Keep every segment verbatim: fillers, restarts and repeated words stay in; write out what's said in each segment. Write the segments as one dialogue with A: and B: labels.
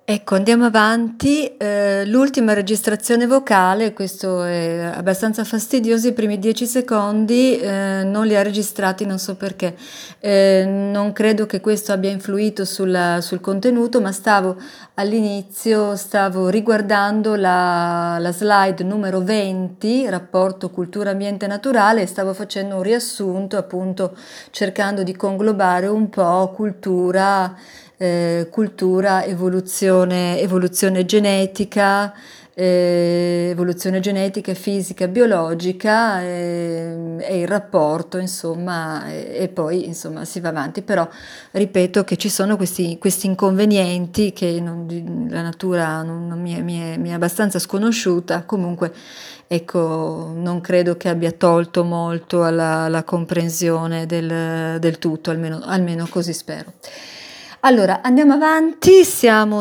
A: Ecco, andiamo avanti. Eh, l'ultima registrazione vocale, questo è abbastanza fastidioso, i primi dieci secondi eh, non li ha registrati, non so perché. Eh, non credo che questo abbia influito sulla- sul contenuto, ma stavo all'inizio, stavo riguardando la, la slide numero venti, rapporto cultura, ambiente naturale, e stavo facendo un riassunto, appunto cercando di conglobare un po' cultura eh, cultura, evoluzione, evoluzione genetica, eh, evoluzione genetica, fisica, biologica eh, e il rapporto, insomma, e, e poi insomma si va avanti. Però ripeto che ci sono questi, questi inconvenienti che non- la natura non, non mi è, mi è- mi è abbastanza sconosciuta. Comunque, ecco, non credo che abbia tolto molto alla, alla comprensione del, del tutto, almeno, almeno così spero. Allora, andiamo avanti, siamo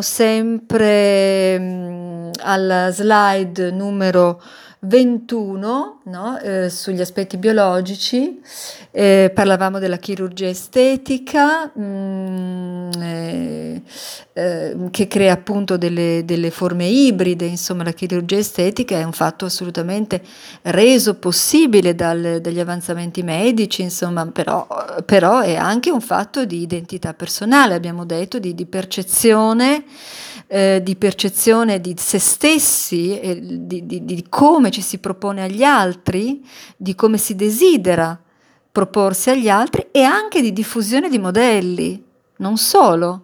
A: sempre mm, alla slide numero ventuno, no? Eh, sugli aspetti biologici. Eh, parlavamo della chirurgia estetica, mm, eh, eh, che crea appunto delle, delle forme ibride. Insomma, la chirurgia estetica è un fatto assolutamente reso possibile dal- dagli avanzamenti medici, insomma, però, però è anche un fatto di identità personale, abbiamo detto, di, di percezione, eh, di percezione di se stessi, e di, di- di come ci si propone agli altri, di come si desidera proporsi agli altri, e anche di diffusione di modelli, non solo.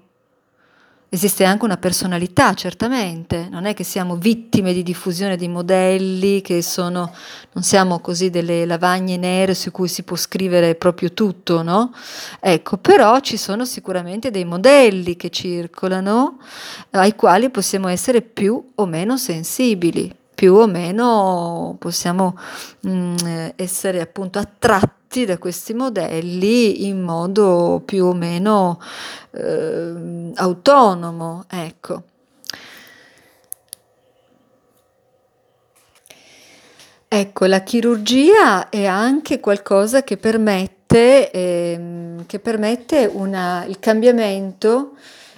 A: Esiste anche una personalità, certamente, non è che siamo vittime di diffusione di modelli, che sono, non siamo così delle lavagne nere su cui si può scrivere proprio tutto, no? Ecco, però ci sono sicuramente dei modelli che circolano, eh, ai quali possiamo essere più o meno sensibili, più o meno possiamo mm, eh, essere appunto attratti da questi modelli in modo più o meno eh, autonomo, ecco. Ecco, la chirurgia è anche qualcosa che permette, ehm, che permette una- il cambiamento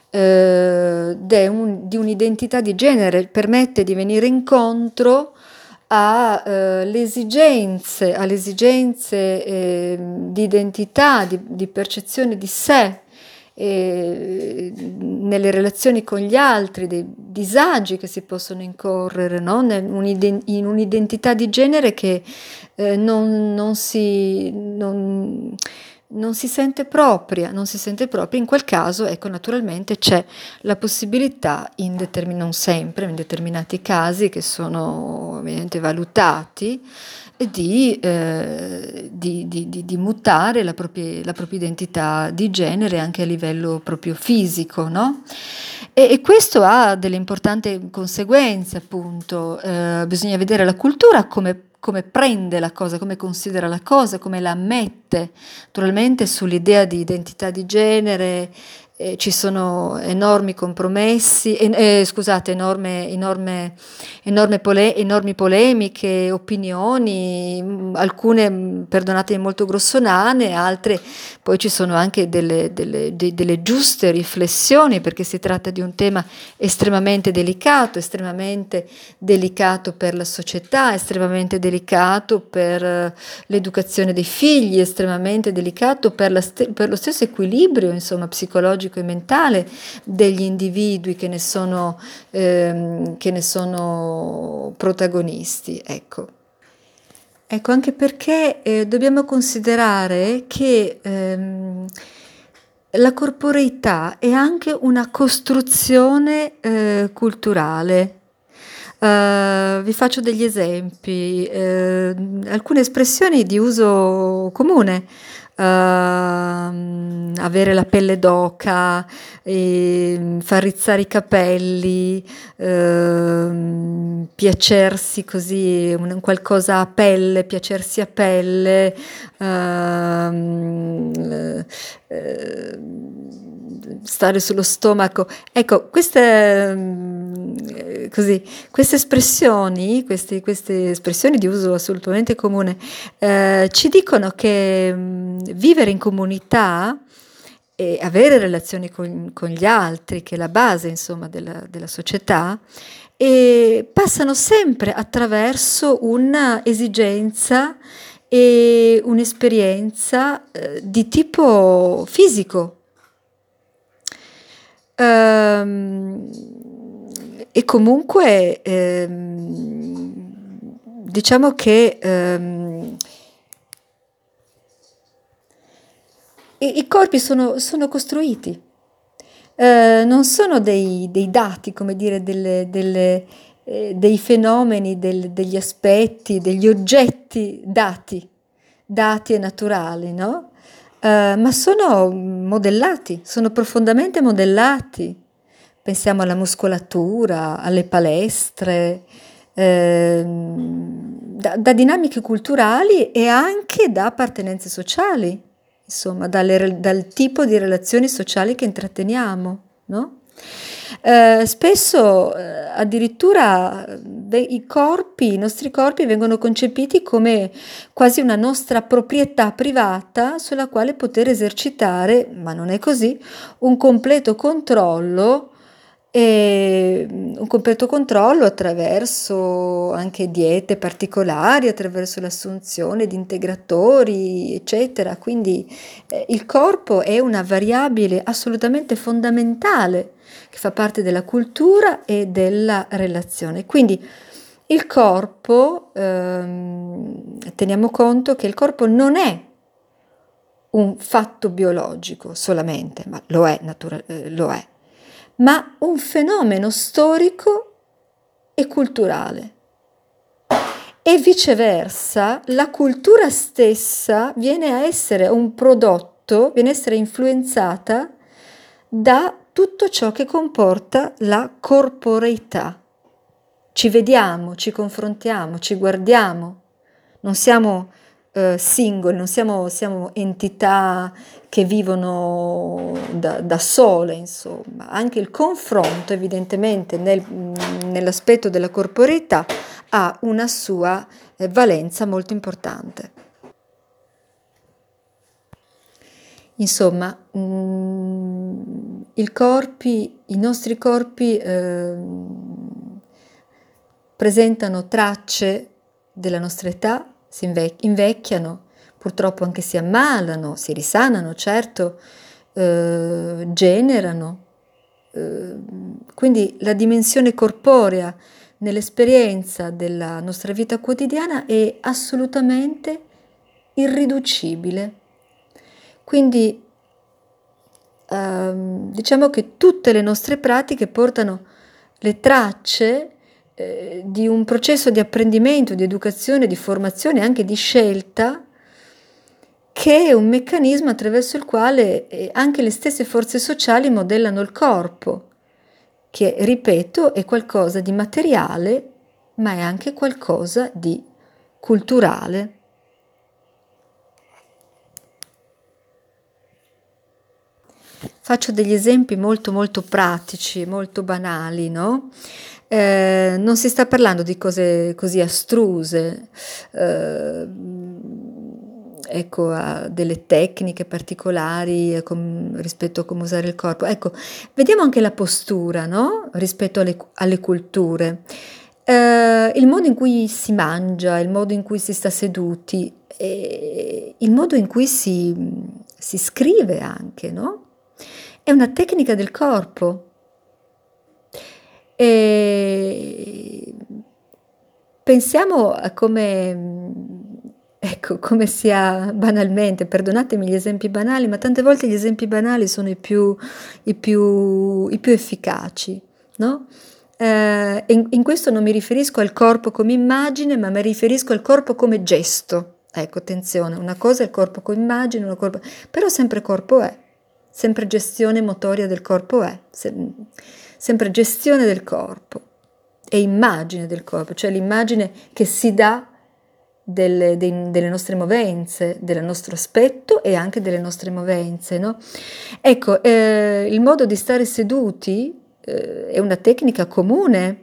A: eh, de un- di un'identità di genere, permette di venire incontro a, eh, le esigenze, alle esigenze ehm, di identità, di, di percezione di sé, eh, nelle relazioni con gli altri, dei disagi che si possono incorrere, no? Nel- un'iden- in un'identità di genere che eh, non, non si, non, non si sente propria, non si sente propria. In quel caso, ecco, naturalmente c'è la possibilità, in determin- non sempre, in determinati casi che sono ovviamente valutati, di, eh, di, di- di- di mutare la propria, la propria identità di genere anche a livello proprio fisico, no? E, e questo ha delle importanti conseguenze, appunto. Eh, bisogna vedere la cultura come, come prende la cosa, come considera la cosa, come la ammette. Naturalmente sull'idea di identità di genere eh, ci sono enormi compromessi, eh, eh, scusate, enorme, enorme, enorme pole- enormi polemiche, opinioni, mh, alcune, mh, perdonatemi, molto grossonane, altre poi ci sono anche delle, delle- de- delle giuste riflessioni, perché si tratta di un tema estremamente delicato, estremamente delicato per la società, estremamente delicato per eh, l'educazione dei figli, estremamente delicato per, la st- per lo stesso equilibrio, insomma, psicologico e mentale degli individui che ne sono, ehm, che ne sono protagonisti, ecco. Ecco, anche perché eh, dobbiamo considerare che ehm, la corporeità è anche una costruzione eh, culturale. Eh, vi faccio degli esempi, eh, alcune espressioni di uso comune. Ehm, avere la pelle d'oca, ehm, far rizzare i capelli, ehm, piacersi così, un, qualcosa a pelle, piacersi a pelle, ehm, eh, eh, stare sullo stomaco. Ecco, queste, mm, eh, così, queste espressioni, queste, queste espressioni di uso assolutamente comune, eh, ci dicono che mh, vivere in comunità e avere relazioni con, con gli altri, che è la base, insomma, della, della società, e passano sempre attraverso un'esigenza e un'esperienza eh, di tipo fisico. Ehm, e comunque ehm, diciamo che ehm, i, i corpi sono, sono costruiti. Eh, non sono dei, dei dati, come dire, delle, delle, eh, dei fenomeni, del- degli aspetti, degli oggetti dati, dati e naturali, no? Eh, ma sono modellati, sono profondamente modellati. Pensiamo alla muscolatura, alle palestre, ehm, da, da dinamiche culturali e anche da appartenenze sociali, insomma, dalle re- dal tipo di relazioni sociali che intratteniamo, no? Eh, spesso eh, addirittura eh, ve- i corpi, i nostri corpi vengono concepiti come quasi una nostra proprietà privata sulla quale poter esercitare, ma non è così, un completo controllo e mm, un completo controllo attraverso anche diete particolari, attraverso l'assunzione di integratori, eccetera. Quindi eh, il corpo è una variabile assolutamente fondamentale che fa parte della cultura e della relazione. Quindi il corpo, ehm, teniamo conto che il corpo non è un fatto biologico solamente, ma lo è, natura- eh, lo è, ma un fenomeno storico e culturale. E viceversa, la cultura stessa viene a essere un prodotto, viene a essere influenzata da tutto ciò che comporta la corporeità. Ci vediamo, ci confrontiamo, ci guardiamo, non siamo eh, singoli, non siamo, siamo entità che vivono da, da sole, insomma. Anche il confronto, evidentemente, nel- nell'aspetto della corporeità ha una sua eh, valenza molto importante. Insomma, mm, il corpi, i nostri corpi ehm, presentano tracce della nostra età, si invec- invecchiano, purtroppo anche si ammalano, si risanano, certo, eh, generano. Eh, quindi la dimensione corporea nell'esperienza della nostra vita quotidiana è assolutamente irriducibile. Quindi ehm, diciamo che tutte le nostre pratiche portano le tracce eh, di un processo di apprendimento, di educazione, di formazione, anche di scelta, che è un meccanismo attraverso il quale eh, anche le stesse forze sociali modellano il corpo, che, ripeto, è qualcosa di materiale, ma è anche qualcosa di culturale. Faccio degli esempi molto molto pratici, molto banali, no? Eh, non si sta parlando di cose così astruse, eh, ecco, a delle tecniche particolari eh, com- rispetto a come usare il corpo. Ecco, vediamo anche la postura, no? Rispetto alle, alle culture. Eh, il modo in cui si mangia, il modo in cui si sta seduti, e il modo in cui si, si scrive anche, no? È una tecnica del corpo. E pensiamo a come, ecco, come sia banalmente, perdonatemi gli esempi banali, ma tante volte gli esempi banali sono i più, i più, i più efficaci, no? Eh, in, in questo non mi riferisco al corpo come immagine, ma mi riferisco al corpo come gesto. Ecco, attenzione, una cosa è il corpo come immagine, una corpo, però sempre corpo è, sempre gestione motoria del corpo è, se- sempre gestione del corpo e immagine del corpo, cioè l'immagine che si dà delle, dei- delle nostre movenze, del nostro aspetto e anche delle nostre movenze, no? Ecco, eh, il modo di stare seduti eh, è una tecnica comune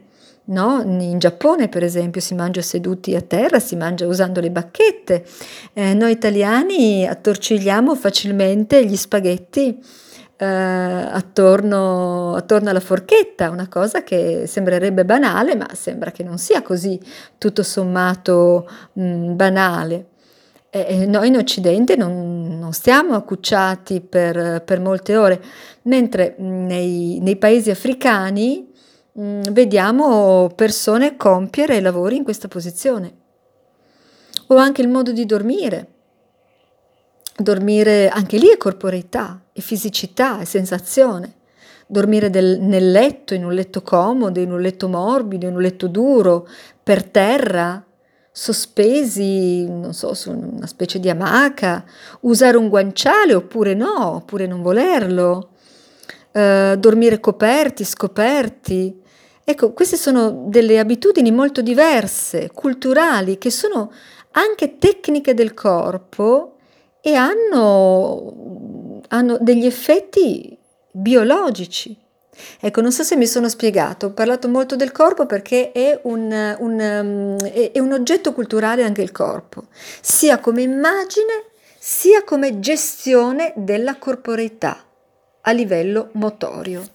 A: no? In Giappone, per esempio, si mangia seduti a terra, si mangia usando le bacchette. Eh, noi italiani attorcigliamo facilmente gli spaghetti eh, attorno, attorno alla forchetta, una cosa che sembrerebbe banale, ma sembra che non sia così tutto sommato mh, banale. E e noi in Occidente non, non stiamo accucciati per, per molte ore, mentre mh, nei, nei paesi africani mh, vediamo persone compiere lavori in questa posizione. O anche il modo di dormire. Dormire anche lì è corporeità, è fisicità, è sensazione. Dormire del- nel letto, in un letto comodo, in un letto morbido, in un letto duro, per terra, sospesi, non so, su una specie di amaca, usare un guanciale oppure no, oppure non volerlo, eh, dormire coperti, scoperti. Ecco, queste sono delle abitudini molto diverse, culturali, che sono anche tecniche del corpo e hanno, hanno degli effetti biologici. Ecco, non so se mi sono spiegato, ho parlato molto del corpo perché è un, un, um, è- è un oggetto culturale anche il corpo, sia come immagine sia come gestione della corporeità a livello motorio.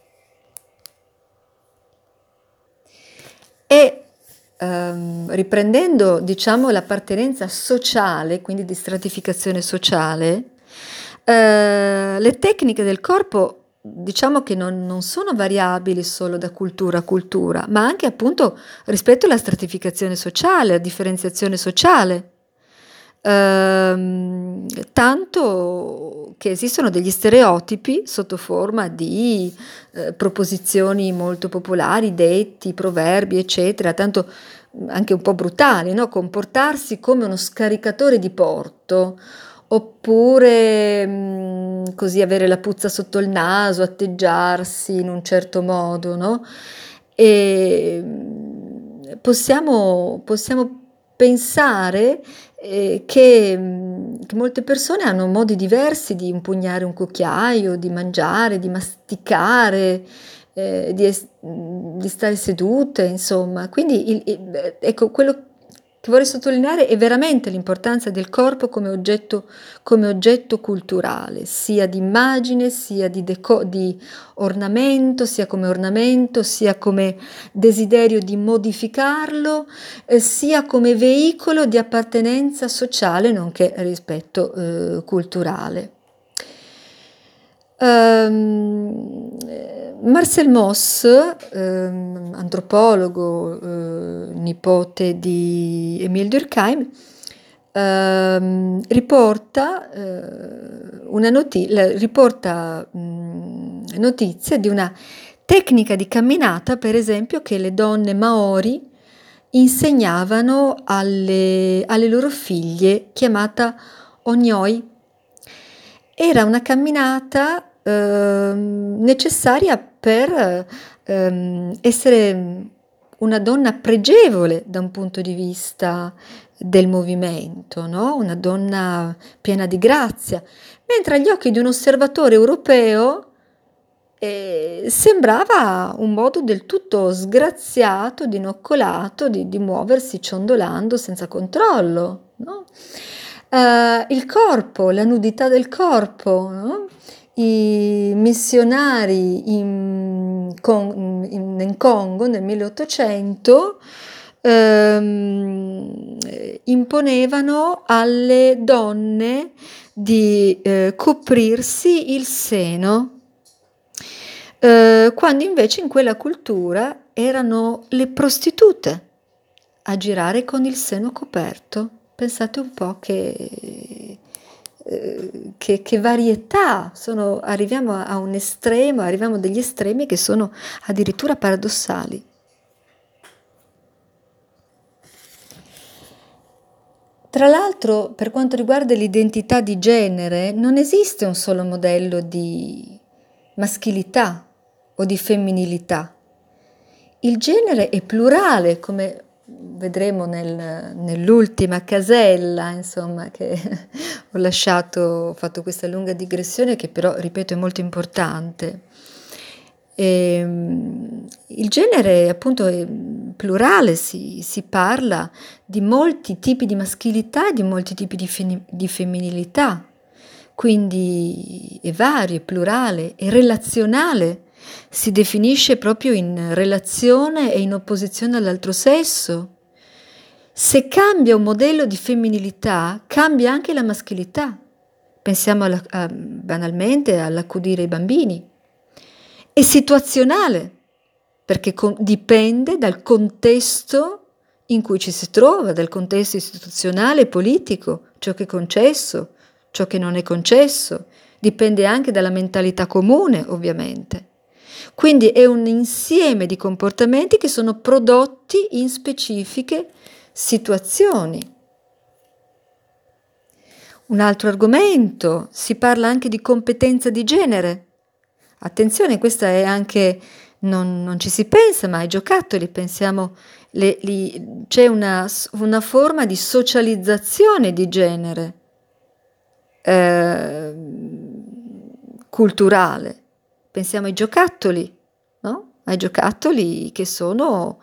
A: E ehm, riprendendo, diciamo, l'appartenenza sociale, quindi di stratificazione sociale, eh, le tecniche del corpo, diciamo che non, non sono variabili solo da cultura a cultura, ma anche appunto rispetto alla stratificazione sociale, a differenziazione sociale. Ehm, tanto che esistono degli stereotipi sotto forma di eh, proposizioni molto popolari, detti, proverbi, eccetera, tanto mh, anche un po' brutali, no? Comportarsi come uno scaricatore di porto, oppure mh, così avere la puzza sotto il naso, atteggiarsi in un certo modo, no? E mh, possiamo, possiamo pensare eh, che, mh, che molte persone hanno modi diversi di impugnare un cucchiaio, di mangiare, di masticare, eh, di, es- di stare sedute, insomma. Quindi, il- il- ecco, quello che vorrei sottolineare è veramente l'importanza del corpo come oggetto, come oggetto culturale, sia di immagine, sia di, deco- di ornamento, sia come ornamento, sia come desiderio di modificarlo, eh, sia come veicolo di appartenenza sociale nonché rispetto eh, culturale. Ehm, eh, Marcel Mauss, ehm, antropologo, eh, nipote di Émile Durkheim, ehm, riporta, eh, una noti- la- riporta, mh, notizie di una tecnica di camminata, per esempio, che le donne Maori insegnavano alle, alle loro figlie, chiamata Onyoi. Era una camminata ehm, necessaria per ehm, essere una donna pregevole da un punto di vista del movimento, no? Una donna piena di grazia, mentre agli occhi di un osservatore europeo e sembrava un modo del tutto sgraziato, dinoccolato di, di muoversi ciondolando senza controllo, no? Eh, il corpo, la nudità del corpo, no? I missionari in, Con- in- in Congo nel milleottocento ehm, imponevano alle donne di eh, coprirsi il seno, eh, quando invece in quella cultura erano le prostitute a girare con il seno coperto. Pensate un po' che, eh, che, che varietà, sono, arriviamo a, a un estremo, arriviamo a degli estremi che sono addirittura paradossali. Tra l'altro, per quanto riguarda l'identità di genere, non esiste un solo modello di maschilità o di femminilità. Il genere è plurale, come vedremo nel- nell'ultima casella, insomma, che ho lasciato, ho fatto questa lunga digressione che però, ripeto, è molto importante. Ehm, il genere appunto è plurale, si, si parla di molti tipi di maschilità e di molti tipi di, feni- di femminilità, quindi è vario, è plurale, è relazionale, si definisce proprio in relazione e in opposizione all'altro sesso. Se cambia un modello di femminilità, cambia anche la maschilità. Pensiamo alla- a- banalmente all'accudire i bambini. È situazionale, perché con- dipende dal contesto in cui ci si trova, dal contesto istituzionale e politico, ciò che è concesso, ciò che non è concesso, dipende anche dalla mentalità comune, ovviamente. Quindi è un insieme di comportamenti che sono prodotti in specifiche situazioni. Un altro argomento, si parla anche di competenza di genere. Attenzione, questa è anche, non, non ci si pensa, ma ai giocattoli pensiamo, le- li- c'è una, una forma di socializzazione di genere eh, culturale. Pensiamo ai giocattoli, no? Ai giocattoli che sono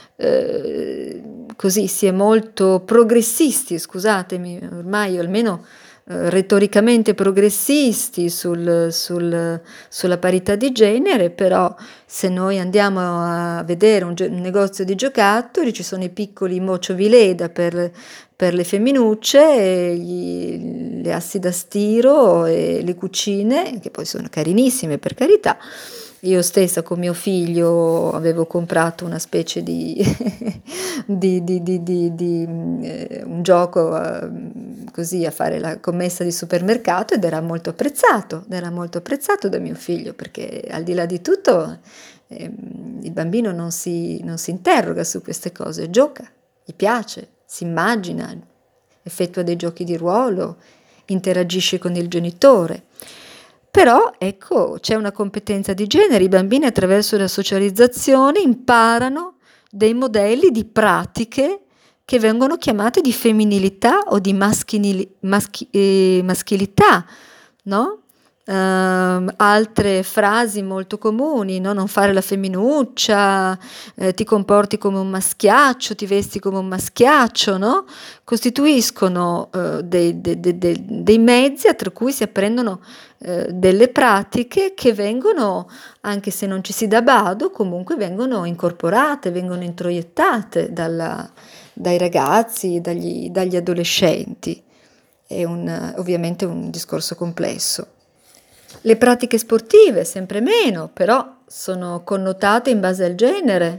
A: eh, così, si è molto progressisti, scusatemi, ormai almeno eh, retoricamente progressisti sul- sul- sulla parità di genere, però se noi andiamo a vedere un, gio- un negozio di giocattoli, ci sono i piccoli Mocio Vileda per, per le femminucce, e gli- le assi da stiro e le cucine, che poi sono carinissime per carità. Io stessa con mio figlio avevo comprato una specie di, di, di, di, di, di, eh, un gioco eh, così a fare la commessa di supermercato, ed era molto apprezzato, era molto apprezzato da mio figlio, perché al di là di tutto eh, il bambino non si, non si interroga su queste cose, gioca, gli piace, si immagina, effettua dei giochi di ruolo, interagisce con il genitore. Però, ecco, c'è una competenza di genere, i bambini attraverso la socializzazione imparano dei modelli di pratiche che vengono chiamate di femminilità o di maschili- maschi- eh, maschilità, no? Ehm, altre frasi molto comuni, no? Non fare la femminuccia, eh, ti comporti come un maschiaccio, ti vesti come un maschiaccio, no? Costituiscono eh, dei, dei- dei- dei- dei mezzi tra cui si apprendono eh, delle pratiche che vengono, anche se non ci si dà bado, comunque vengono incorporate, vengono introiettate dalla- dai ragazzi, dagli, dagli adolescenti. È un, ovviamente un discorso complesso. Le pratiche sportive, sempre meno, però sono connotate in base al genere.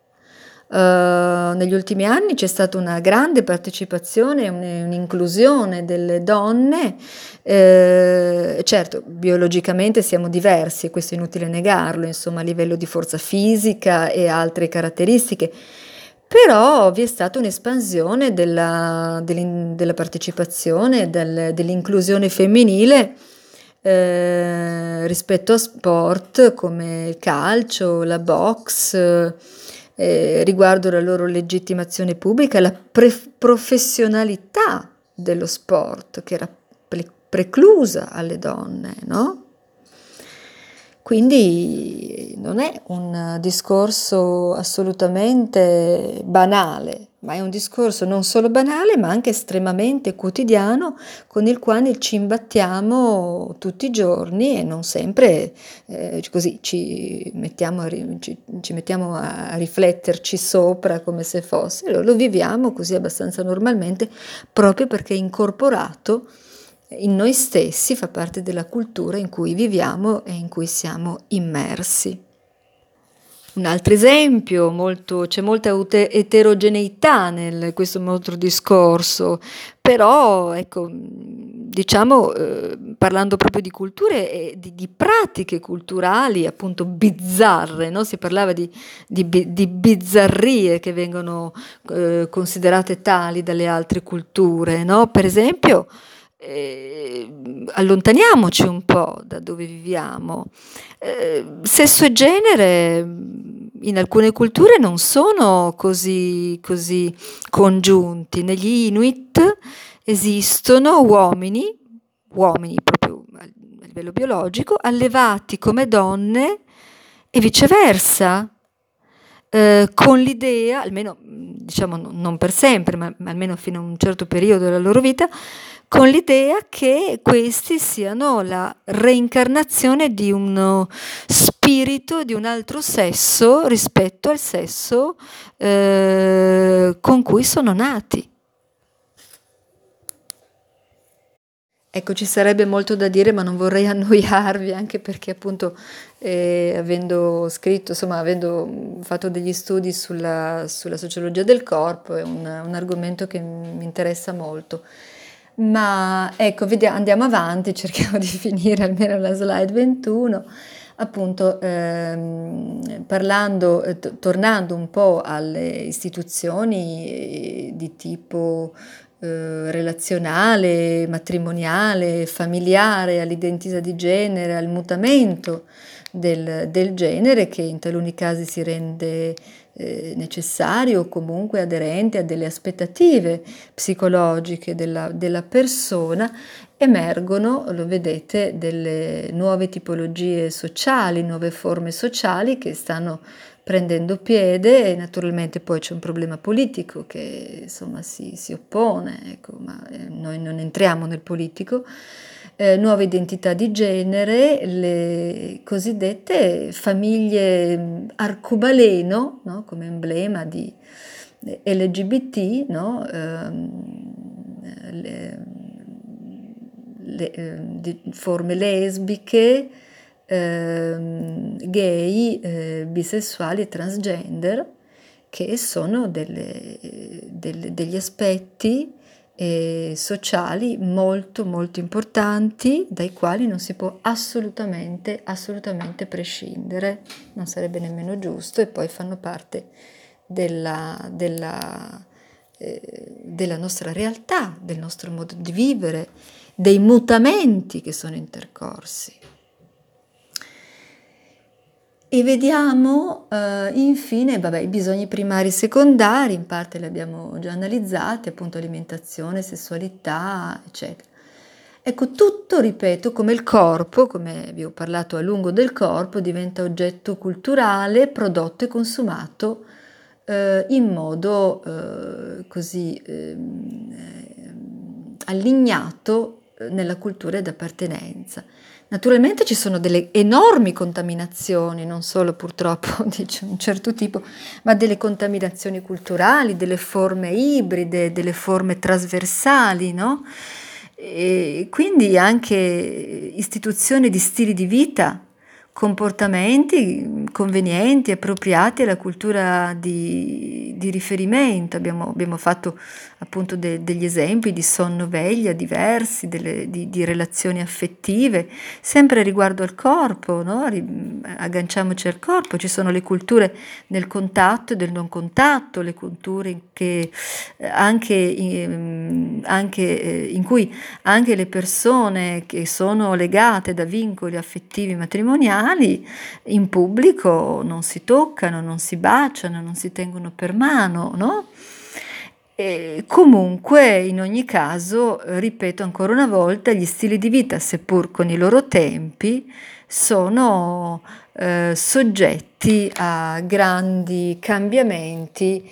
A: Uh, negli ultimi anni c'è stata una grande partecipazione, un- un'inclusione delle donne. Eh, certo, biologicamente siamo diversi, e questo è inutile negarlo, insomma, a livello di forza fisica e altre caratteristiche, però vi è stata un'espansione della, dell'in- della partecipazione, del- dell'inclusione femminile eh, rispetto a sport come il calcio, la box, eh, riguardo la loro legittimazione pubblica, la pre- professionalità dello sport che era pre- preclusa alle donne, no? Quindi non è un discorso assolutamente banale, ma è un discorso non solo banale, ma anche estremamente quotidiano, con il quale ci imbattiamo tutti i giorni e non sempre eh, così ci mettiamo, a, ri- ci, ci mettiamo a rifletterci sopra come se fosse, lo, lo viviamo così abbastanza normalmente, proprio perché è incorporato in noi stessi, fa parte della cultura in cui viviamo e in cui siamo immersi. Un altro esempio, molto, c'è molta ute- eterogeneità nel questo nostro discorso, però ecco, diciamo, eh, parlando proprio di culture e di, di pratiche culturali appunto bizzarre, no? Si parlava di, di bi- di bizzarrie che vengono eh, considerate tali dalle altre culture, no? Per esempio, eh, allontaniamoci un po' da dove viviamo. Eh, sesso e genere mh, in alcune culture non sono così, così congiunti. Negli Inuit esistono uomini, uomini proprio a a livello biologico, allevati come donne e viceversa. eh, con l'idea, almeno diciamo non per sempre, ma, ma almeno fino a un certo periodo della loro vita, con l'idea che questi siano la reincarnazione di uno spirito di un altro sesso rispetto al sesso eh, con cui sono nati. Ecco, ci sarebbe molto da dire, ma non vorrei annoiarvi, anche perché appunto, eh, avendo scritto, insomma, avendo fatto degli studi sulla, sulla sociologia del corpo, è un, un argomento che mi interessa molto. Ma ecco, vediamo, andiamo avanti, cerchiamo di finire almeno la slide ventuno. Appunto, ehm, parlando, eh, to- tornando un po' alle istituzioni eh, di tipo eh, relazionale, matrimoniale, familiare, all'identità di genere, al mutamento del, del genere che in taluni casi si rende eh, necessario o comunque aderente a delle aspettative psicologiche della, della persona, emergono, lo vedete, delle nuove tipologie sociali, nuove forme sociali che stanno prendendo piede e naturalmente poi c'è un problema politico che insomma si, si oppone, ecco, ma eh, noi non entriamo nel politico, eh, nuove identità di genere, le cosiddette famiglie mh, arcobaleno, no? Come emblema di L G B T, no? Ehm, le, le, eh, di forme lesbiche, ehm, gay, eh, bisessuali e transgender, che sono delle, delle- degli aspetti eh, sociali molto molto importanti dai quali non si può assolutamente, assolutamente prescindere, non sarebbe nemmeno giusto e poi fanno parte della, della, eh, della nostra realtà, del nostro modo di vivere, dei mutamenti che sono intercorsi. E vediamo eh, infine, vabbè, i bisogni primari e secondari, in parte li abbiamo già analizzati, appunto alimentazione, sessualità, eccetera. Ecco, tutto, ripeto, come il corpo, come vi ho parlato a lungo del corpo, diventa oggetto culturale, prodotto e consumato eh, in modo eh, così ehm, ehm, allignato eh, nella cultura d'appartenenza. Naturalmente ci sono delle enormi contaminazioni, non solo purtroppo di un certo tipo, ma delle contaminazioni culturali, delle forme ibride, delle forme trasversali, no? E quindi anche istituzione di stili di vita, comportamenti convenienti, appropriati alla cultura di, di riferimento. Abbiamo, abbiamo fatto appunto de- degli esempi di sonno-veglia diversi, delle- di, di relazioni affettive, sempre riguardo al corpo, no? Ri- agganciamoci al corpo. Ci sono le culture del contatto e del non contatto, le culture che eh, anche, in, anche eh, in cui anche le persone che sono legate da vincoli affettivi matrimoniali in pubblico non si toccano, non si baciano, non si tengono per mano, no? E comunque, in ogni caso, ripeto ancora una volta, gli stili di vita, seppur con i loro tempi, sono eh, soggetti a grandi cambiamenti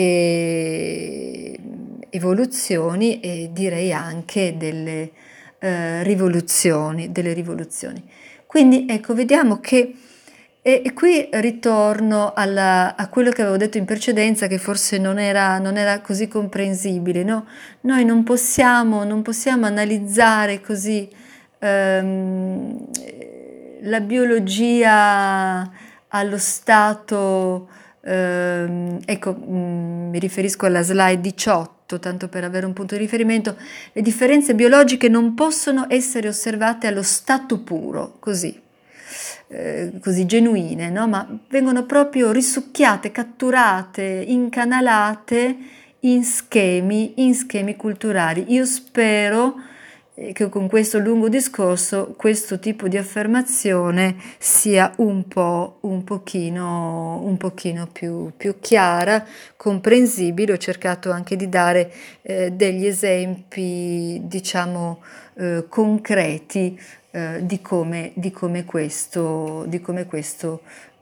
A: e evoluzioni e direi anche delle eh, rivoluzioni, delle rivoluzioni. Quindi ecco, vediamo che e, e qui ritorno alla- a quello che avevo detto in precedenza, che forse non era, non era così comprensibile, no? Noi non possiamo, non possiamo analizzare così ehm, la biologia allo stato, ehm, ecco, mm, mi riferisco alla slide diciotto, tanto per avere un punto di riferimento, le differenze biologiche non possono essere osservate allo stato puro, così, eh, così genuine, no? Ma vengono proprio risucchiate, catturate, incanalate in schemi, in schemi culturali. Io spero eh, che con questo lungo discorso questo tipo di affermazione sia un po', un pochino, un pochino più, più chiara, comprensibile. Ho cercato anche di dare eh, degli esempi, diciamo, eh, concreti eh, di come, di come questo, di come questo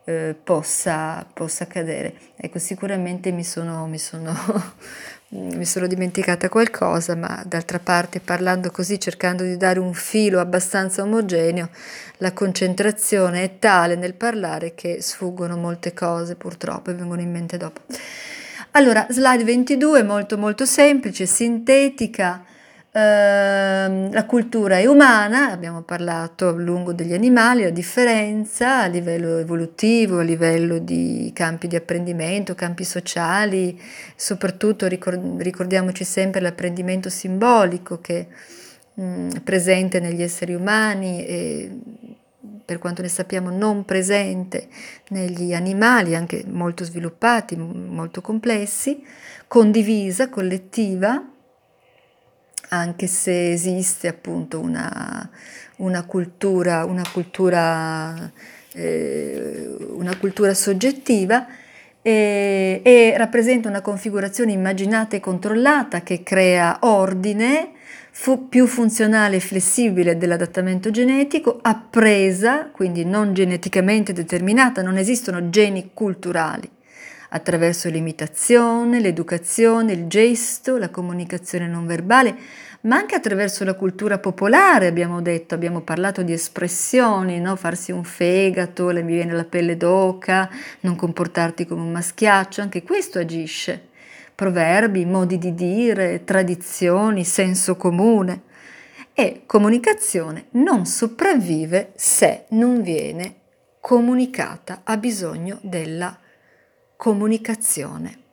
A: eh, possa, possa accadere. Ecco, sicuramente mi sono, mi sono, mi sono dimenticata qualcosa, ma d'altra parte, parlando così, cercando di dare un filo abbastanza omogeneo, la concentrazione è tale nel parlare che sfuggono molte cose purtroppo e vengono in mente dopo. Allora, slide ventidue, molto molto semplice, sintetica. Ehm, la cultura è umana, abbiamo parlato a lungo degli animali, la differenza a livello evolutivo, a livello di campi di apprendimento, campi sociali, soprattutto ricor- ricordiamoci sempre l'apprendimento simbolico che mh, è presente negli esseri umani e per quanto ne sappiamo non presente negli animali, anche molto sviluppati, molto complessi, condivisa, collettiva, anche se esiste appunto una, una cultura, una cultura, eh, una cultura soggettiva e, e rappresenta una configurazione immaginata e controllata che crea ordine fu più funzionale e flessibile dell'adattamento genetico, appresa, quindi non geneticamente determinata, non esistono geni culturali, attraverso l'imitazione, l'educazione, il gesto, la comunicazione non verbale, ma anche attraverso la cultura popolare, abbiamo detto, abbiamo parlato di espressioni, no? Farsi un fegato, mi viene la pelle d'oca, non comportarti come un maschiaccio, anche questo agisce. Proverbi, modi di dire, tradizioni, senso comune. E comunicazione non sopravvive se non viene comunicata, ha bisogno della comunicazione.